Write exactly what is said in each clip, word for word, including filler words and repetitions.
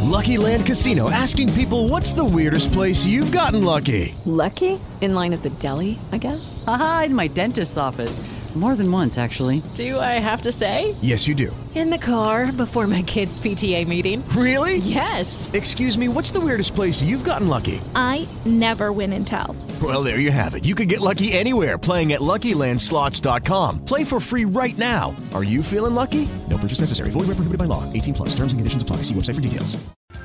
Lucky Land Casino, asking people, what's the weirdest place you've gotten lucky? Lucky? In line at the deli, I guess? Aha, in my dentist's office. More than once, actually. Do I have to say? Yes, you do. In the car before my kids' P T A meeting. Really? Yes. Excuse me, what's the weirdest place you've gotten lucky? I never win and tell. Well, there you have it. You can get lucky anywhere, playing at Lucky Land Slots dot com. Play for free right now. Are you feeling lucky? No purchase necessary. Void where prohibited by law. eighteen plus. Terms and conditions apply. See website for details.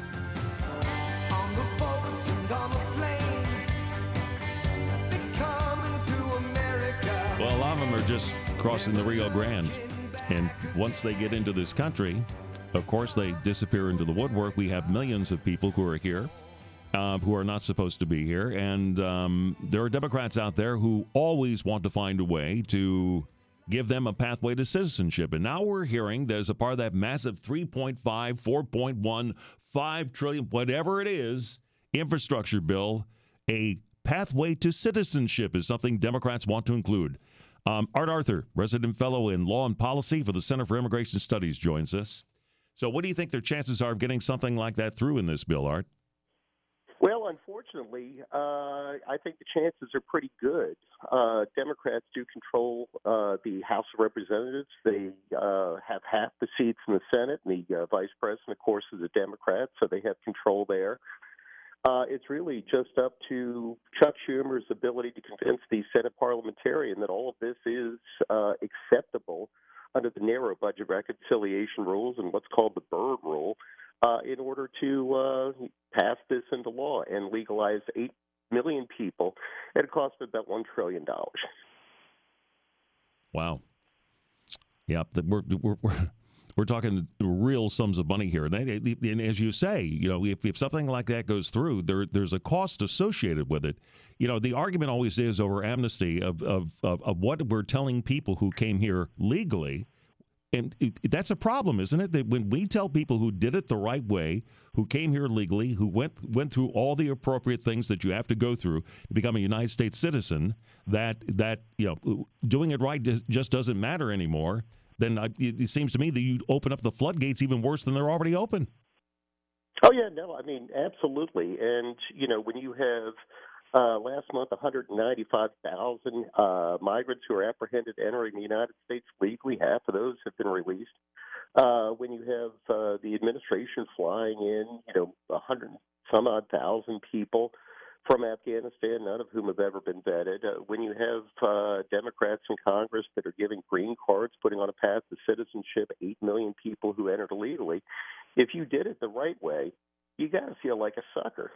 Well, a lot of them are just crossing the Rio Grande. And once they get into this country, of course, they disappear into the woodwork. We have millions of people who are here, uh, who are not supposed to be here. And um, there are Democrats out there who always want to find a way to give them a pathway to citizenship. And now we're hearing there's a part of that massive three point five, four point one, five trillion, whatever it is, infrastructure bill, a pathway to citizenship is something Democrats want to include. Um, Art Arthur, resident fellow in law and policy for the Center for Immigration Studies, joins us. So what do you think their chances are of getting something like that through in this bill, Art? Well, unfortunately, uh, I think the chances are pretty good. Uh, Democrats do control uh, the House of Representatives. They uh, have half the seats in the Senate, and the uh, vice president, of course, is a Democrat, so they have control there. Uh, it's really just up to Chuck Schumer's ability to convince the Senate parliamentarian that all of this is uh, acceptable under the narrow budget reconciliation rules and what's called the Byrd Rule uh, in order to uh, pass this into law and legalize eight million people at a cost of about one trillion dollars. Wow. Yeah, we're, we're, we're We're talking real sums of money here. And, and as you say, you know, if, if something like that goes through, there there's a cost associated with it. You know, the argument always is over amnesty of, of, of, of what we're telling people who came here legally. And it, that's a problem, isn't it? That when we tell people who did it the right way, who came here legally, who went went through all the appropriate things that you have to go through to become a United States citizen, that, that you know, doing it right just doesn't matter anymore, then it seems to me that you open up the floodgates even worse than they're already open. Oh, yeah, no, I mean, absolutely. And, you know, when you have uh, last month one hundred ninety-five thousand uh, migrants who are apprehended entering the United States legally, half of those have been released. Uh, when you have uh, the administration flying in, you know, one hundred some odd thousand people from Afghanistan, none of whom have ever been vetted. Uh, when you have uh, Democrats in Congress that are giving green cards, putting on a path to citizenship, eight million people who entered illegally, if you did it the right way, you got to feel like a sucker.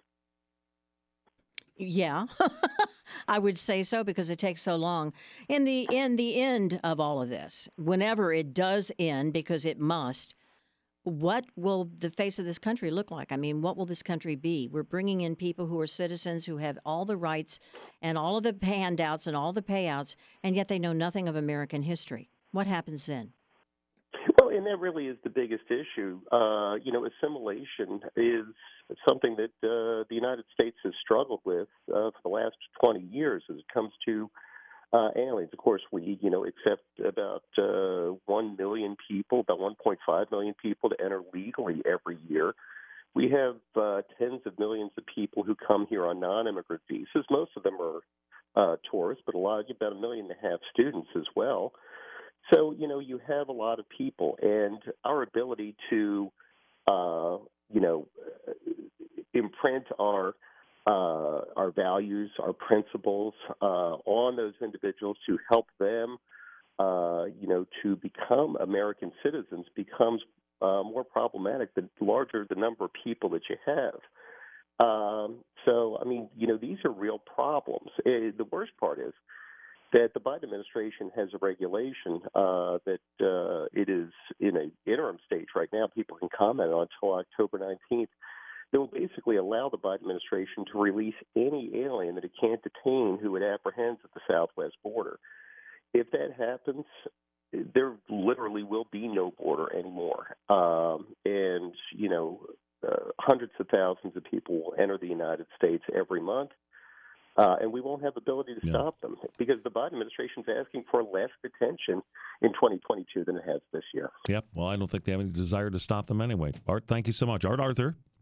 Yeah, I would say so because it takes so long. In the in the end of all of this, whenever it does end, because it must, what will the face of this country look like? I mean, what will this country be? We're bringing in people who are citizens who have all the rights and all of the handouts and all the payouts, and yet they know nothing of American history. What happens then? Well, and that really is the biggest issue. Uh, you know, assimilation is something that uh, the United States has struggled with uh, for the last twenty years as it comes to uh, aliens. Of course, we, you know, accept about uh, one million people, about one point five million people to enter legally every year. We have uh, tens of millions of people who come here on non-immigrant visas. Most of them are uh, tourists, but a lot, about a million and a half students as well. So, you know, you have a lot of people, and our ability to, uh, you know, imprint our uh, our values, our principles uh, on those individuals to help them, uh, you know, to become American citizens becomes uh, more problematic the larger the number of people that you have. Um, so, I mean, you know, these are real problems. Uh, the worst part is that the Biden administration has a regulation uh, that uh, it is in an interim stage right now. People can comment on until October nineteenth. That will basically allow the Biden administration to release any alien that it can't detain who it apprehends at the southwest border. If that happens, there literally will be no border anymore. Um, and, you know, uh, hundreds of thousands of people will enter the United States every month. Uh, and we won't have ability to yeah. stop them because the Biden administration is asking for less detention in twenty twenty-two than it has this year. Yep. Well, I don't think they have any desire to stop them anyway. Art, thank you so much. Art Arthur,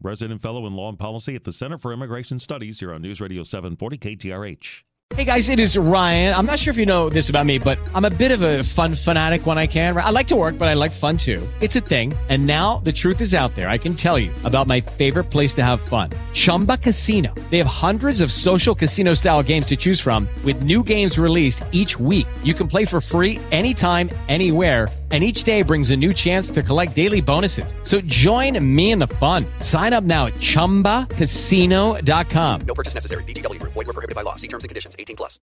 resident fellow in law and policy at the Center for Immigration Studies here on News Radio seven forty K T R H. Hey guys, it is Ryan. I'm not sure if you know this about me, but I'm a bit of a fun fanatic when I can. I like to work, but I like fun too. It's a thing. And now the truth is out there. I can tell you about my favorite place to have fun. Chumba Casino. They have hundreds of social casino style games to choose from with new games released each week. You can play for free anytime, anywhere. And each day brings a new chance to collect daily bonuses. So join me in the fun. Sign up now at chumba casino dot com. No purchase necessary. V G W Group. Void where prohibited by law. See terms and conditions. eighteen plus.